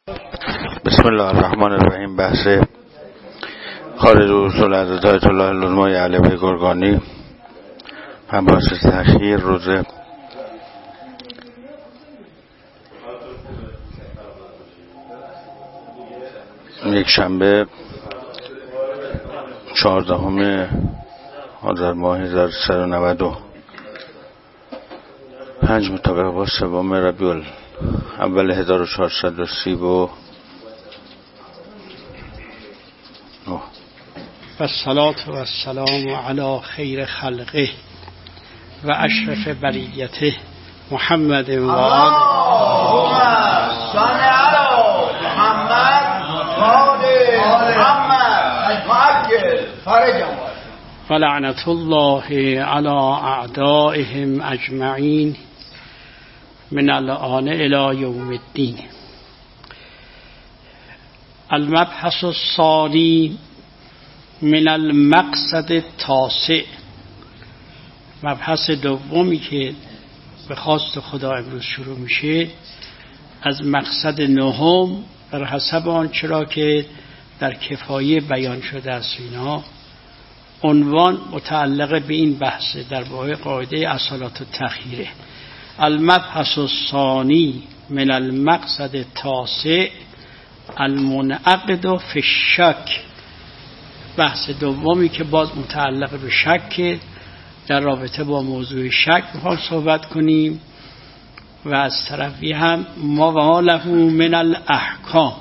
بسم الله الرحمن الرحیم. بحث خارج اصول حضرت آیت الله العظما علوی گرگانی، مباحث تأخیر روز یک شنبه 14 آذر ماه 1395 مطابق با 3 ربیع اول 1430 و الصلاة و السلام علی خیر خلقه و اشرف بریته محمد و آله. اللهم صل علی محمد و آل محمد وعجل فرجهم. ولعنة الله علی اعدائهم اجمعین من الآن الی یوم الدین. المبحث الثانی من المقصد التاسع. مبحث دومی که به خواست خدا امروز شروع میشه از مقصد نهم بر حسب آنچه را که در کفایه بیان شده است. اینا عنوان متعلق به این بحث در باره قاعده اصالات التخییره. المبحث الثانی من المقصد التاسع المنعقد فی الشک. بحث دومی که باز متعلق به شک، در رابطه با موضوع شک میخوام صحبت کنیم و از طرفی هم ما له من الاحکام،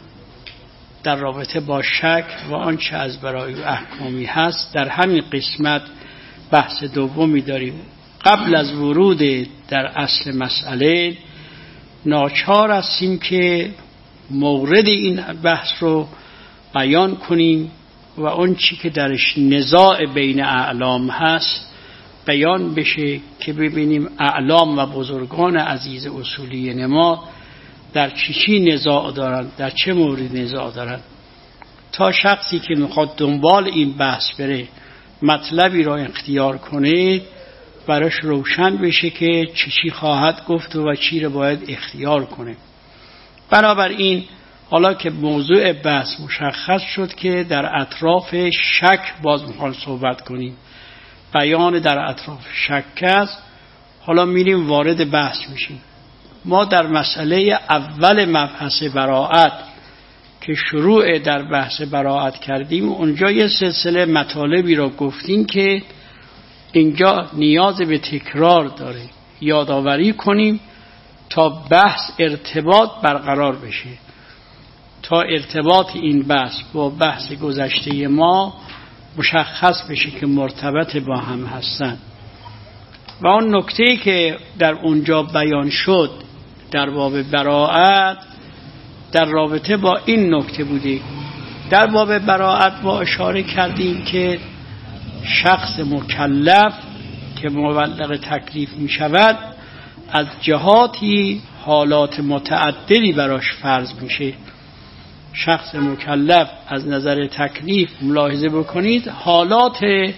در رابطه با شک و آنچه از برای احکامی هست. در همین قسمت بحث دومی داریم. قبل از ورود در اصل مسئله ناچار هستیم که مورد این بحث رو بیان کنیم و اون چی که درش نزاع بین اعلام هست بیان بشه که ببینیم اعلام و بزرگان عزیز اصولی ما در چی نزاع دارن، در چه مورد نزاع دارن، تا شخصی که میخواد دنبال این بحث بره مطلبی را اختیار کنه براش روشن بشه که چی خواهد گفت و چی را باید اختیار کنه. بنابراین حالا که موضوع بحث مشخص شد که در اطراف شک باز میخوام صحبت کنیم، بیان در اطراف شک است. حالا میریم وارد بحث میشیم. ما در مسئله اول مبحث براءت که شروع در بحث براءت کردیم، اونجا یه سلسله مطالبی را گفتیم که اینجا نیاز به تکرار داره، یادآوری کنیم تا بحث ارتباط برقرار بشه، تا ارتباط این بحث با بحث گذشته ما مشخص بشه که مرتبط با هم هستن. و اون نکته که در اونجا بیان شد در باب براءت در رابطه با این نکته بوده. در باب براءت با اشاره کردیم که شخص مکلف که مبلغ تکلیف می شود از جهاتی حالات متعددی براش فرض میشه. شخص مکلف از نظر تکلیف ملاحظه بکنید حالات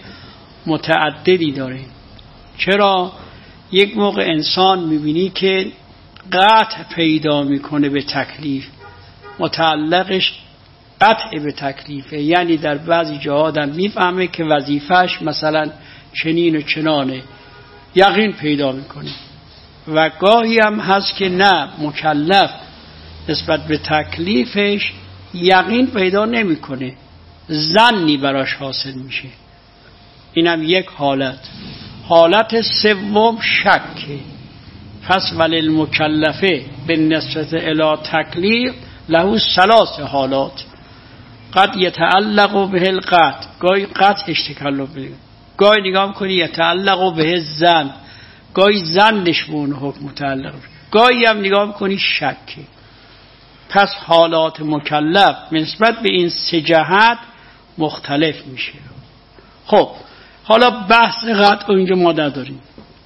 متعددی داره. چرا؟ یک موقع انسان میبینی که قطع پیدا میکنه به تکلیف، متعلقش قطع به تکلیفه، یعنی در بعضی جاها آدم میفهمه که وظیفش مثلا چنین و چنانه، یقین پیدا میکنه. و گاهی هم هست که نه، مکلف نسبت به تکلیفش یقین پیدا نمیکنه، ظنی براش حاصل میشه. اینم یک حالت. حالت سوم شکه. پس وللمکلفه بالنسبت الی تکلیف له 3 حالات. قد یتعلق به القطع، گاهی قطعش تکلف بگه، گاهی نگاه کنی یتعلق به الظن، گاهی ظنش به اون حکم متعلق، گاهی هم نگاه کنی شکه. پس حالات مکلف نسبت به این 3 جهت مختلف میشه. خب حالا بحث قطع اینجا ما نداریم.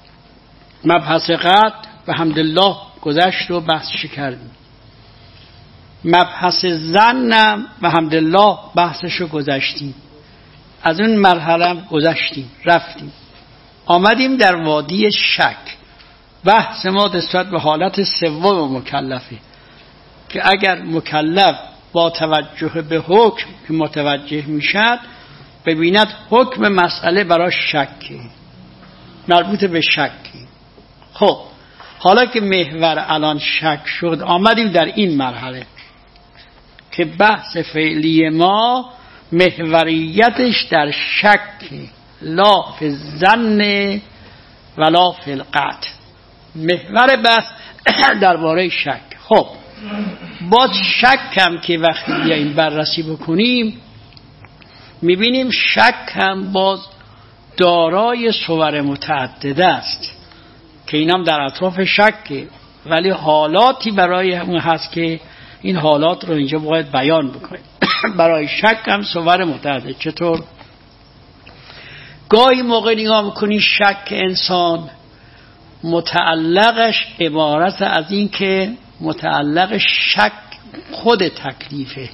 مبحث قطع به حمدالله گذشت و بحثش کردیم. مبحث ظنم به حمدالله بحثشو گذشتیم، از اون مرحله گذشتیم، رفتیم، آمدیم در وادی شک. بحث ما نسبت به حالت سوم مکلفه. که اگر مکلف با توجه به حکم که متوجه میشد ببیند حکم مسئله برای شکه، مربوط به شکه. خب حالا که محور الان شک شد، آمدیم در این مرحله که بحث فعلی ما محوریتش در شک، لا فی الظن ولا فی القطع. محور بحث درباره شک. خب باز شک هم که وقتی بیاییم بررسی بکنیم میبینیم شک هم باز دارای صور متعدده است که اینم در اطراف شکه، ولی حالاتی برای اون هست که این حالات رو اینجا باید بیان بکنیم. برای شک هم صور متعدده. چطور؟ گاهی موقع نگاه میکنی شک انسان متعلقش عبارت از این که متعلق شک خود تکلیفه.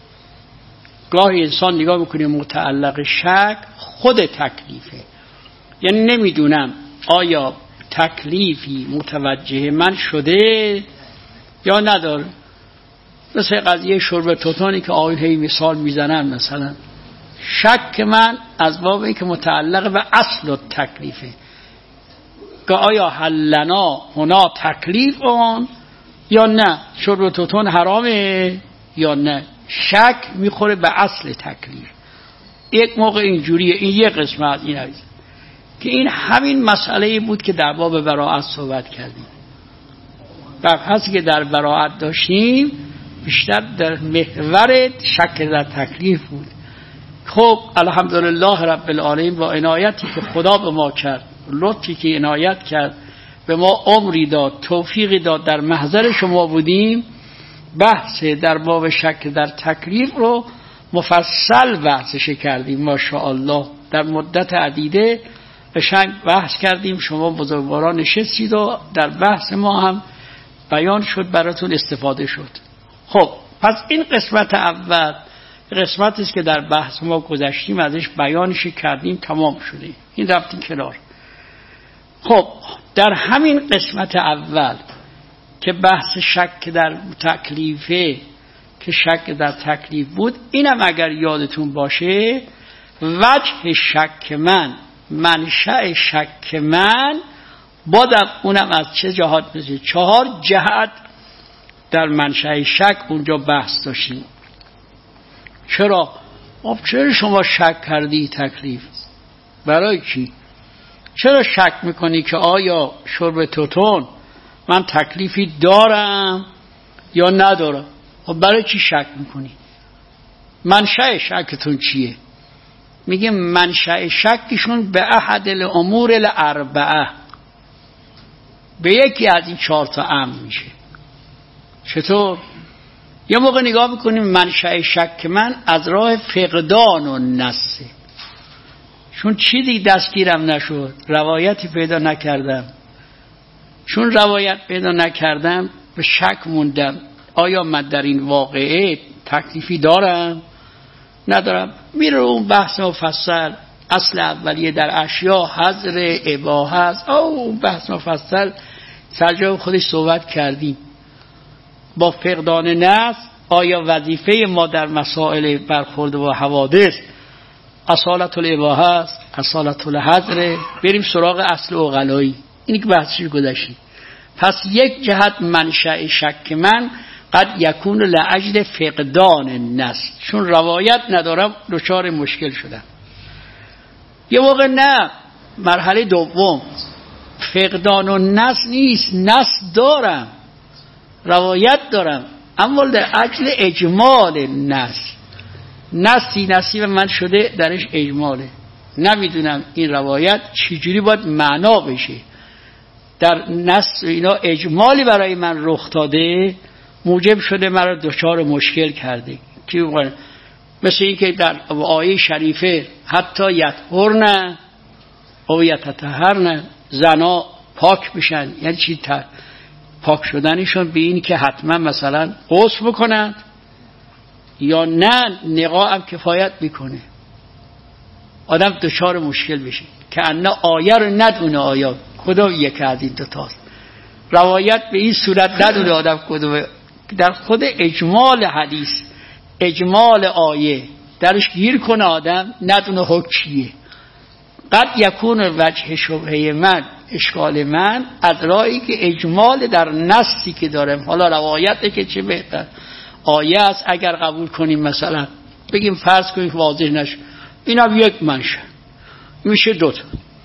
گاهی انسان نگاه میکنی متعلق شک خود تکلیفه، یعنی نمیدونم آیا تکلیفی متوجه من شده یا نداره. مثل قضیه شرب توتانی که آقایون هی مثال میزنن، مثلا شک من از باب این که متعلق به اصل و تکلیفه که آیا حلنا هنا تکلیف اون یا نه، شرب توتون حرامه یا نه. شک میخوره به اصل تکلیف. یک موقع اینجوریه. این یک قسمت این هست که این همین مسئله بود که در باب براءت صحبت کردیم. بحثی که در براءت داشتیم بیشتر در محور شک در تکلیف بود. خب الحمدلله رب العالمین با عنایتی که خدا به ما کرد، لطفی که عنایت کرد به ما، عمری داد، توفیقی داد، در محضر شما بودیم، بحث در باب شک در تکلیف رو مفصل بحثش کردیم. ماشاءالله در مدت عدیده قشنگ بحث کردیم. شما بزرگواران نشستید و در بحث ما هم بیان شد، براتون استفاده شد. خب پس این قسمت اول قسمتی است که در بحث ما گذشتیم، ازش بیانش کردیم، تمام شده، این رفتیم کنار. خب در همین قسمت اول که بحث شک در تکلیفه، که شک در تکلیف بود، اینم اگر یادتون باشه وجه شک من، منشأ شک من، بادم اونم از چه جهات میشه؟ 4 جهت در منشأ شک اونجا بحث داشتیم. چرا شما شک کردی تکلیف؟ برای چی؟ چرا شک میکنی که آیا شرب توتون من تکلیفی دارم یا ندارم؟ خب برای چی شک میکنی؟ منشأ شکتون چیه؟ میگه منشأ شکشون به احد الامور الاربعه، به یکی از این 4 تا امر میشه. چطور؟ یه موقع نگاه میکنیم منشأ شک من از راه فقدان و نسه، چون چیزی دستگیرم نشد، روایتی پیدا نکردم، چون روایت پیدا نکردم به شک موندم آیا من در این واقعه تکلیفی دارم ندارم. میره اون بحث مفصل، اصل اولیه در اشیا حظر اباحه است، اون بحث مفصل سرجای خودش صحبت کردیم. با فقدان نفس آیا وظیفه ما در مسائل برخورد با حوادث اصالت الاباحه است، اصالت الحظر؟ بریم سراغ اصل عقلایی، اینی که بحثش گذاشتیم. پس یک جهت منشأ شک من قد یکون لاجل فقدان النص، چون روایت ندارم دچار مشکل شدم. یه موقع نه، مرحله دوم فقدان النص نیست، نص دارم، روایت دارم، اما در اجل اجمال النص، نصی نصیب من شده درش اجماله، نمیدونم این روایت چجوری باید معنا بشه. در نص اینا اجمالی برای من رخ داده، موجب شده مرا دچار مشکل کرده. مثل این که در آیه شریفه حتی یطهرن او یتطهرن، زنا پاک بشن، یعنی چی؟ پاک شدنشون به این که حتما مثلا غسل بکنن یا نه نقاء هم کفایت میکنه. آدم دچار مشکل بشه که انا آیه رو ندونه آیا کدوم یک از این دوتاست. روایت به این صورت ندونه آدم کدوم در خود اجمال حدیث، اجمال آیه درش گیر کنه آدم ندونه حکم چیه. قد یکون وجه شبهه من، اشکال من از راهی که اجمال در نصی که دارم، حالا روایته که چه بهتر، آیه است اگر قبول کنیم، مثلا بگیم فرض کنیم واضح نشه، این هم یک منشه میشه دوتا.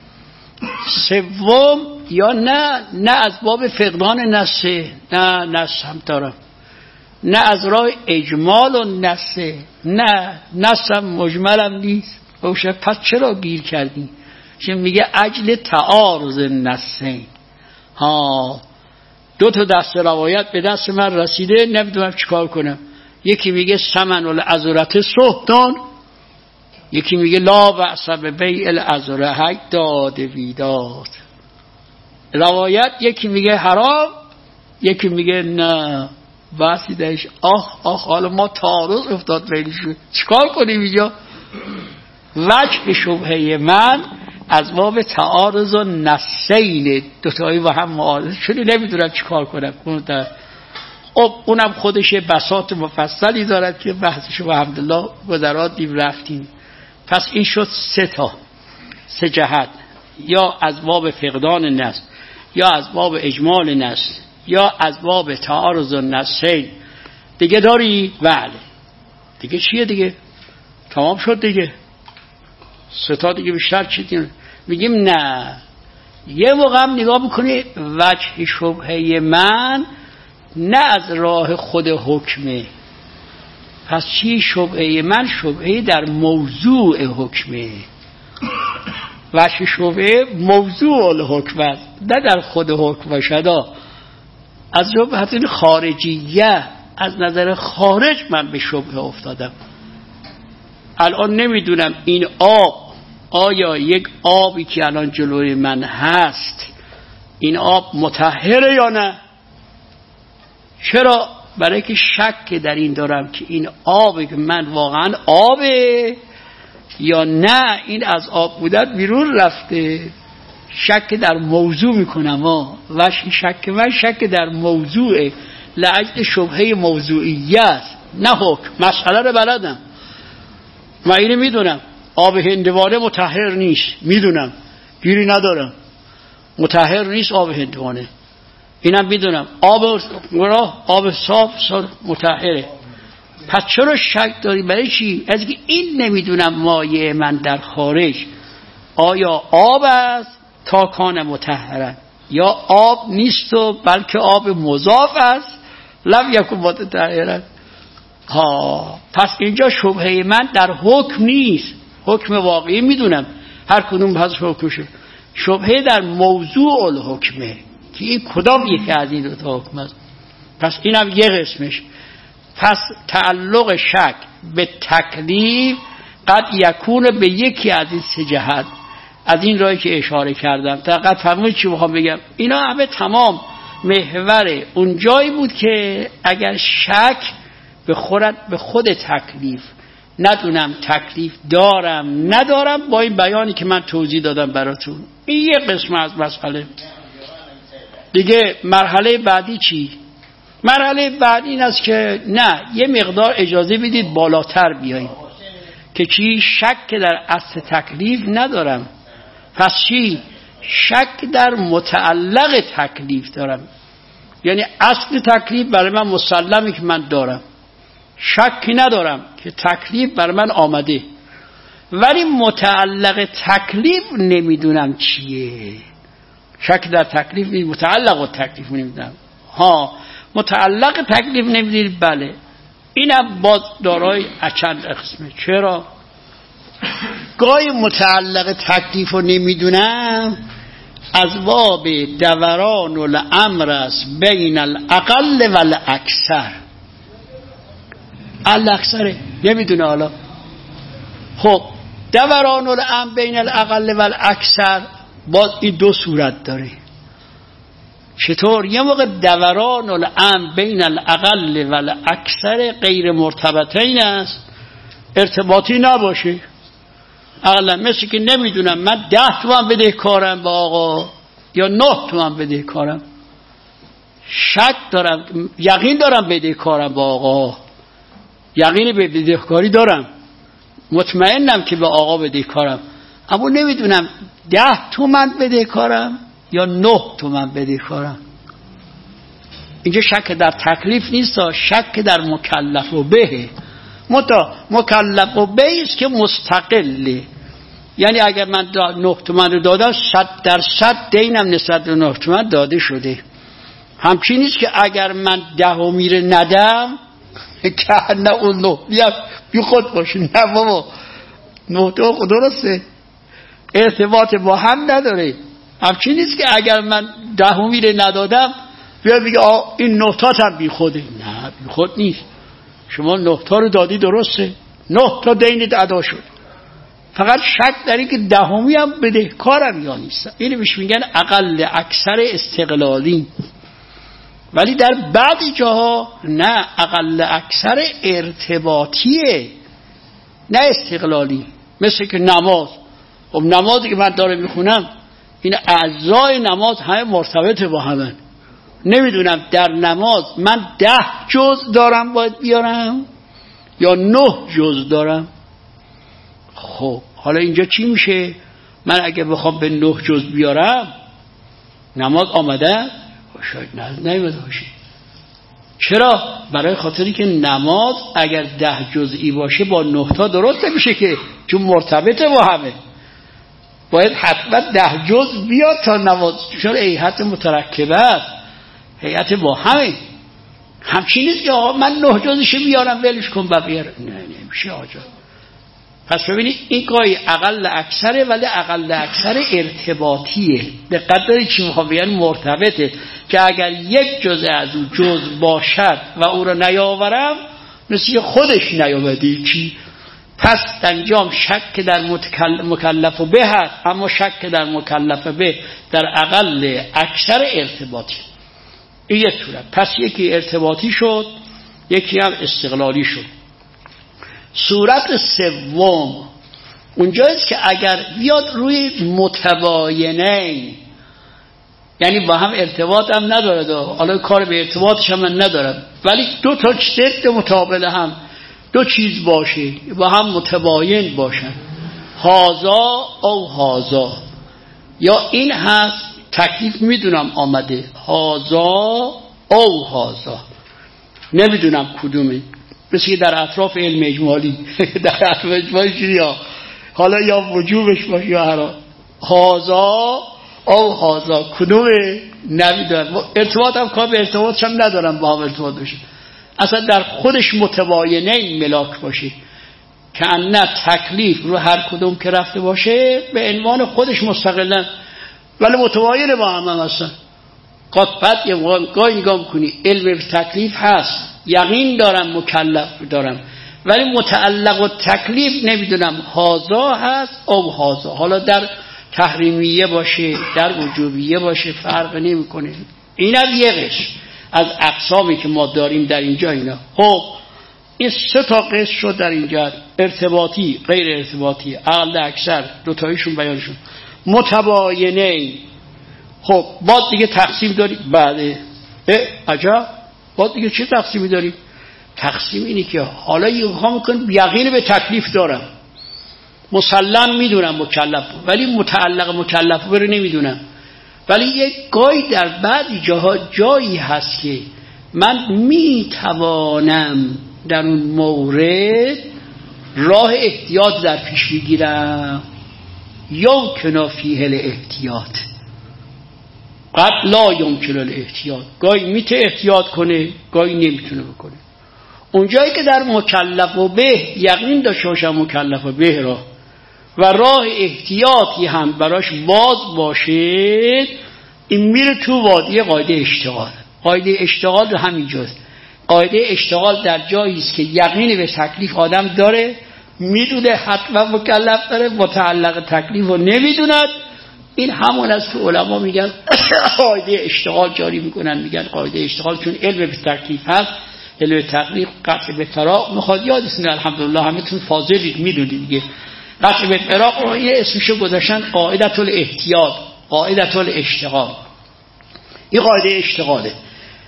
سوم یا نه از باب فقدان نصه، نه نص هم دارم، نه از راه اجمال و نصه، نه نص هم مجملم نیست. پس چرا گیر کردی؟ چون میگه اجل تعارض نصین. ها دو تا دست روایت به دست من رسیده، نمیدونم چیکار کنم. یکی میگه ثمن العذرة سهتان، یکی میگه لا بأس ببیع العذرة داد ویداد. روایت یکی میگه حرام، یکی میگه نه بحثی درش. آخ حالا ما تعارض افتاد بینشون، چیکار کنیم اینجا؟ وجه شبهه من از باب تعارض و نصین، دوتایی با هم معارض شده، نمیدونم چیکار کنم. اونم خودش بساط مفصلی دارد که بحثشو با الحمدلله گذراتیم رفتیم. پس این شد سه جهت، یا از باب فقدان نص، یا از باب اجمال نص، یا از باب تعارض و نصین. دیگه داری؟ بله. دیگه چیه دیگه؟ تمام شد دیگه. سه دیگه بیشتر چی دیگه؟ میگیم نه. یه موقع هم نگاه بکنی وجه شبهه من نه از راه خود حکمه. پس چی شبهه من؟ شبهه در موضوع حکمه. وجه شبهه موضوع الحکم است، نه در خود حکم شدا. از جبهت خارجیه، از نظر خارج من به شبهه افتادم. الان نمیدونم این آب، آیا یک آبی که الان جلوی من هست این آب مطهره یا نه؟ چرا؟ برای که شک در این دارم که این آبی که من واقعا آبه یا نه این از آب بودن بیرون رفته. شک در موضوع میکنم و شک من شک در موضوع لعجل شبهه موضوعیه است، نه حکم. مسئله رو بلدم، من اینو میدونم آب هندوانه مطهر نیست، میدونم، گیری ندارم، مطهر نیست آب هندوانه، اینم میدونم. آب صاف مطهره. پس چرا شک داری؟ برای چی؟ از که این نمیدونم مایه من در خارج آیا آب است تا کان مطهرن، یا آب نیست و بلکه آب مضاف است لم یکن مطهرن. پس اینجا شبهه من در حکم نیست، حکم واقعی میدونم هر کدوم پس حکمشه. شبهه در موضوع الحکمه که این کدام یکی از این دو تا حکم است. پس اینم یه قسمش. پس تعلق شک به تکلیف قد یکون به یکی از این سه جهت، از این راهی که اشاره کردم. دقیق فهمید چی میخوام بگم؟ اینا همه تمام محور اون جایی بود که اگر شک به خود تکلیف، ندونم تکلیف دارم ندارم، با این بیانی که من توضیح دادم براتون، این یه قسم از مسئله. دیگه مرحله بعدی چی؟ مرحله بعدی این است که نه، یه مقدار اجازه بدید بالاتر بیاییم که چی؟ شک در اصل تکلیف ندارم. پس چی؟ شک در متعلق تکلیف دارم. یعنی اصل تکلیف برای من مسلمه که من دارم، شکی ندارم که تکلیف برای من آمده، ولی متعلق تکلیف نمیدونم چیه. شک در تکلیف نیست، متعلق و تکلیف نمیدونم. متعلق تکلیف نمیدونید، بله، اینم باز دارای چند قسمه. چرا؟ گاهی متعلق تکلیف رو نمیدونم از باب دوران الامر است بین الاقل و الاکثر. الاکثره نمیدونه. حالا خب دوران الامر بین الاقل و الاکثر باز این دو صورت داره. چطور؟ یه موقع دوران الامر بین الاقل و الاکثر غیر مرتبطین است، ارتباطی نباشه. اقلا مثل که نمیدونم من 10 تومن بدهکارم با آقا یا 9 تومن بدهکارم، شک دارم، یقین دارم بدهکارم با آقا، یقین به بدهکاری دارم، مطمئنم که به آقا بدهکارم، اما نمیدونم 10 تومن بدهکارم یا 9 تومن بدهکارم. اینجا شک در تکلیف نیست، شک در مکلف و به. مکلف و به است که مستقله، یعنی اگر من 9 تومن رو دادم 100% دینم نسبت به 9 تومن داده شده. همچین نیست که اگر من 10 رو ندم که نه اون 9 بی خود باشه. نه بابا، 9 تا درسته، ارتباط با هم نداره. همچین نیست که اگر من 10 ندادم بیا بگه این 9 تا هم بی خوده. نه بی خود نیست، شما 9 تا رو دادی درسته، 9 تا دینت ادا شد، فقط شک داری که 10 هم بدهکارم یا نیست. اینو بهش میگن اقل اکثر استقلالی. ولی در بعضی جاها نه، اقل اکثر ارتباطیه نه استقلالی. مثل که نماز، خب نمازی که من دارم میخونم این اعضای نماز همه مرتبط با همه. نمیدونم در نماز من 10 جز دارم باید بیارم یا 9 جز دارم. خب حالا اینجا چی میشه؟ من اگه بخوام به 9 جز بیارم نماز آمده؟ شاید نیومده باشه. چرا؟ برای خاطری که نماز اگر 10 جزئی باشه با 9 تا درست نمیشه که، چون مرتبطه با همه. باید حتما 10 جز بیاد تا نماز، چون هیئت مترکبه است، هیئت با همه. همچین نیست که آقا من 9 جزش بیارم ولش کن بقیه. نه نمیشه آقا. پس ببینید این گاهی اقل اکثره، ولی اقل اکثر ارتباطیه. دقت دارید چی میخوام بگم؟ مرتبطه، که اگر یک جزء از اون جزء باشد و او رو نیاورم مثل خودش نیامده چی. پس در اینجا شک در مکلف به هست، اما شک در مکلف به در اقل اکثر ارتباطی. این یک صورت. پس یکی ارتباطی شد، یکی هم استقلالی شد. صورت سوم اونجاییست که اگر بیاد روی متباینه، یعنی با هم ارتباط هم نداره، حالا کار به ارتباطش هم من ندارم، ولی 2 تا ضد متقابل هم 2 چیز باشه با هم متباین باشن، هازا او هازا، یا این هست تکلیف میدونم آمده هازا او هازا، نمیدونم کدومه. مثل که در اطراف علم اجمالی در اطراف اجمالی چیزی ها، حالا یا وجوبش باشه یا حرام، هازا او هازا کدومه نمیدونم. ارتباط هم کار به ارتباطش هم ندارم با هم ارتباط بشه، اصلا در خودش متباینه ملاک باشه که نه تکلیف رو هر کدوم که رفته باشه به عنوان خودش مستقلن، ولی متباینه با هم اصلا. قطبت یه گاهی نگاه کنی علم تکلیف هست، یقین دارم مکلف دارم، ولی متعلق و تکلیف نمیدونم هازا هست او هازا. حالا در تحریمیه باشه در وجوبیه باشه فرق نمیکنه. این هم یه قسم از اقسامی که ما داریم در اینجا. اینا خب این 3 تا قسم شد در اینجا، ارتباطی، غیر ارتباطی، اقل اکثر، 2 تایشون بیانشون متباینه. خب بعد دیگه تقسیم داریم. بعد عجب، بعد دیگه چه تقسیمی داریم؟ تقسیم اینی که حالا یه میکنم یقین به تکلیف دارم، مسلم میدونم مکلف، ولی متعلق مکلف بره نمیدونم. ولی یک گاهی در بعضی جاها جایی هست که من میتوانم در اون مورد راه احتیاط در پیش بگیرم، یا کنافیه الاحتیاط قد لا یمکن الاحتیاط. گاهی میته احتیاط کنه، گاهی نمیتونه بکنه. اونجایی که در مکلف و به یقین داشته باشم مکلف و به را و راه احتیاطی هم براش باز باشه، این میره تو وادی قاعده اشتغال. قاعده اشتغال همینجاست. قاعده اشتغال در جایی است که یقین به تکلیف آدم داره، میدونه حتما مکلف داره، متعلق تکلیف رو نمیدوند. این همون است که علما میگن قاعده اشتغال جاری میکنن، میگن قاعده اشتغال چون علم به تکلیف هست، علم تکلیف قطع به فراق میخواد. یادتونه الحمدلله همتون فاضلید میدونید دیگه. قطع به فراق رو یه اسمشو گذاشتن قاعده الاحتیاط، قاعده الاشتغال. این قاعده اشتغاله.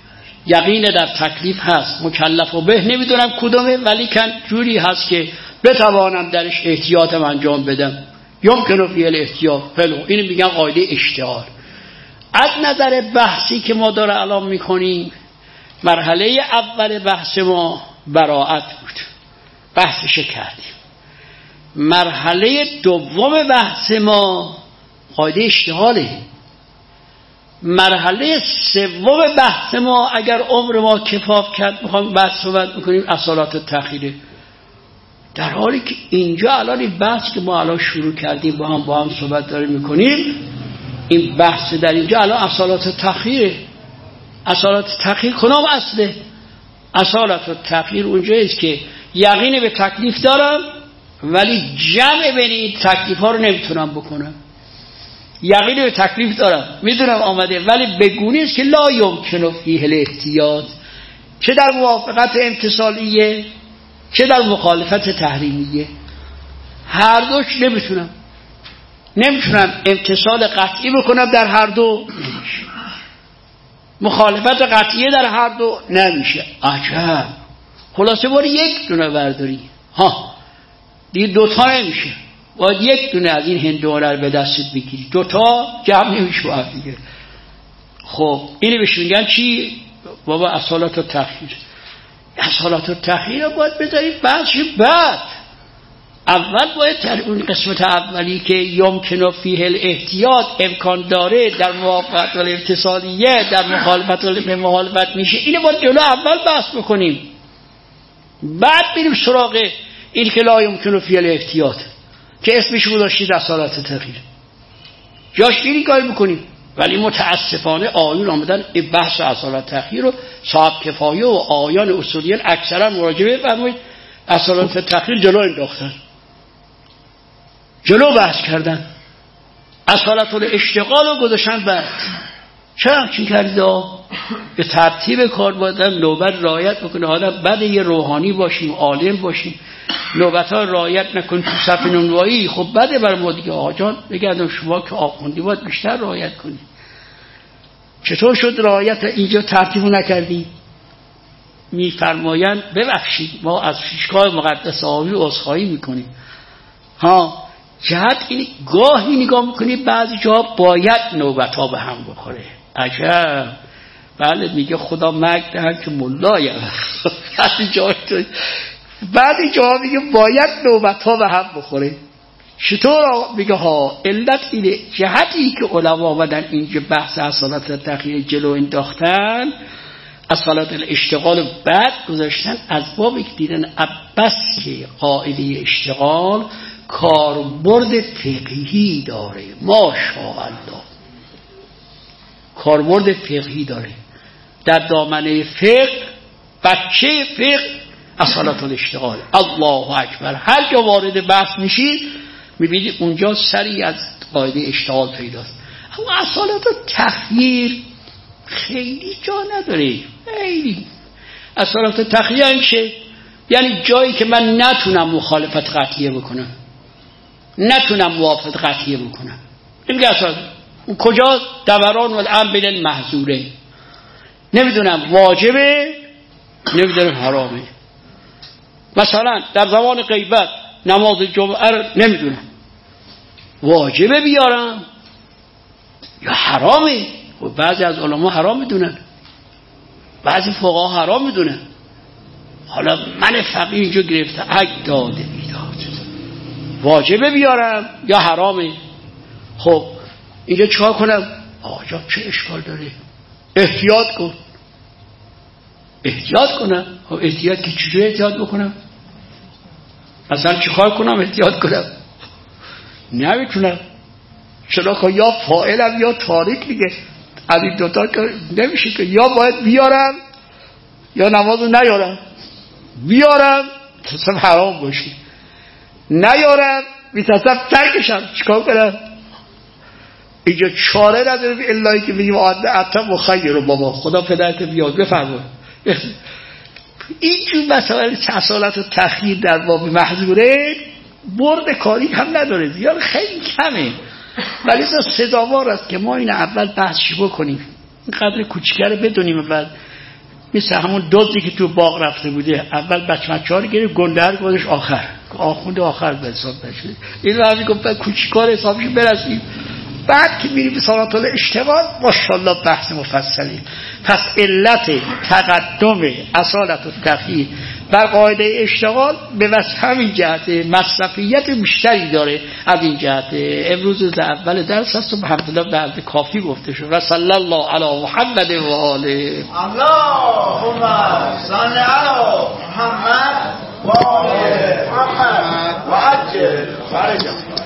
یقین در تکلیف هست، مکلف و به نمیدونم کدومه، ولی کن جوری هست که بتوانم درش احتیاطم انجام بدم. یمکن فیه الاحتیاط، اینو میگن قاعده اشتغال. از نظر بحثی که ما داره الان میکنیم، مرحله اول بحث ما براءت بود، بحثش کردیم. مرحله دوم بحث ما قاعده اشتغاله. مرحله سوم بحث ما اگر عمر ما کفاف کرد میخوام بعد صحبت میکنیم اصالات التأخیره. در حالی که اینجا الان این بحث که ما الان شروع کردیم با هم صحبت داریم میکنیم، این بحث در اینجا الان اصالات التأخیره. اصالات التأخیر کنام اصله. اصالات التأخیر اونجاییست که یقین به تکلیف دارم ولی جمع بین این تکلیف ها رو نمیتونم بکنم. یقین به تکلیف دارم، میدونم آمده، ولی بگونه است که لا یمکن فیه الاحتیاط، چه در موافقت امتصالیه چه در مخالفت تحریمیه. هر دوش نمیتونم امتصال قطعی بکنم در هر دو، نمیشه. مخالفت قطعیه در هر دو نمیشه. عجب. خلاصه باید یک دونه برداری، دیگه دوتا نمیشه، باید یک دونه از این هندوانه رو به دستت بگیری، دوتا جمع نمیشه باید دیگه. خب اینو بهش میگن چی؟ بابا اصالات التأخیر. اصالات التأخیر رو باید بذارید بحثش بعد. اول باید در اون قسمت اولی که یمکن فیه الاحتیاط امکان داره در موافقت الامتصالیه در مخالفت میشه، اینو باید جلو اول بحث بکنیم، بعد بریم سراغ این که لا یمکن فیه الاحتیاط که اسمش گذاشتید اصالات التأخیر. جاش اینی کار بکنیم. ولی متاسفانه آیون آمدن این بحث اصالات التأخیر رو صاحب کفایه و آیان اصولیان اکثرا مراجعه فرمایید اصالات التأخیر جلو انداختن، جلو بحث کردن، اصالت الاشتغال رو گذاشتن بعد. چرا همچین کردید؟ به ترتیب کار باید نوبت رعایت بکنه. آدم بعد یه روحانی باشیم، عالم باشیم، نوبت ها رعایت نکن تو صف نونوایی، خب بده بر ما دیگه. آقا جان بگردم شما که آخوندی باید بیشتر رعایت کنی. چطور شد رعایت اینجا ترتیبو نکردی؟ میفرمایند ببخشید ما از پیشگاه مقدس آبی عذرخواهی میکنیم. جهت این گاهی نگاه میکنی بعضی جا باید نوبت ها به هم بخوره. عجب. بله میگه خدا مرگ دهن که ملایه. بعضی جا میگه باید نوبت ها به هم بخوره. چطور میگه علت اینه، جهتی که علما آمدن اینجا بحث اصالت التأخیر جلو انداختن، اصالت الاشتغال بعد گذاشتن، از بابی که دیدن عباس که قاعده اشتغال کاربرد فقهی داره، ماشاءالله کاربرد فقهی داره در دامنه فقه، بچه فقه اصالت الاشتغال. الله اکبر. هر جا وارد بحث میشید میبینید اونجا سری از قاعده اشتغال پیداست. اما اصالت التخییر خیلی جا نداره. خیلی اصالت التخییر میشه یعنی جایی که من نتونم مخالفت قطعیه بکنم، نتونم موافقت قطعیه بکنم. نمیگه اصلا اون کجا دوران والامر بین المحظوره، نمیدونم واجبه نمیدونم حرامه. مثلا در زمان غیبت نماز جمعه رو نمیدونم واجبه بیارم یا حرامه. و بعضی از علما حرام میدونن، بعضی فقها حرام میدونن. حالا من فقیه اینجا گرفته اگه داده بیداد واجبه بیارم یا حرامه. خب اینجا چیکار کنم؟ آجا چه اشکال داره؟ احتیاط کن. احتیاط کنم. خب احتیاط که چجوری احتیاط بکنم؟ مثلا چیکار کنم احتیاط کنم؟ نمیتونم. چرا که یا فاعلم یا تارک دیگه. از این دوتا که نمیشه که یا باید بیارم یا نمازو نیارم. بیارم تصف حرام باشی، نیارم میتصف ترکشم. چیکار کنم؟ اینجا چاره نداریم الهی که بگیم عطا مخیر رو بابا خدا پدرت بیاد بفرمایید. اینجور مسائل اصالت و تخییر در باب محظوره برد کاری هم نداره، زیاد خیلی کمه. ولی سزاوار است که ما این اول بحثش بکنیم، این قدر کوچیکه رو بدونیم. بعد مثل همون دزدی که تو باغ رفته بوده، اول بچه‌ها رو گرفت، گنده رو گذاشت آخر، آخوند آخر به حساب نشد. این وقتی گفت کوچیکار حسابش برسیم. بعد که میریم به سالات الاشتغال ماشاءالله بحث مفصلی. پس علت تقدم اصالت التفیه بر قاعده اشتغال به وجه همین جهت مصرفیت بیشتری داره. از این جهت امروز در اول درس هست و الحمدلله بعد کافی گفته شد. و صلی الله علی محمد و آله. اللهم صل علی محمد و آل محمد و عجل فرجهم.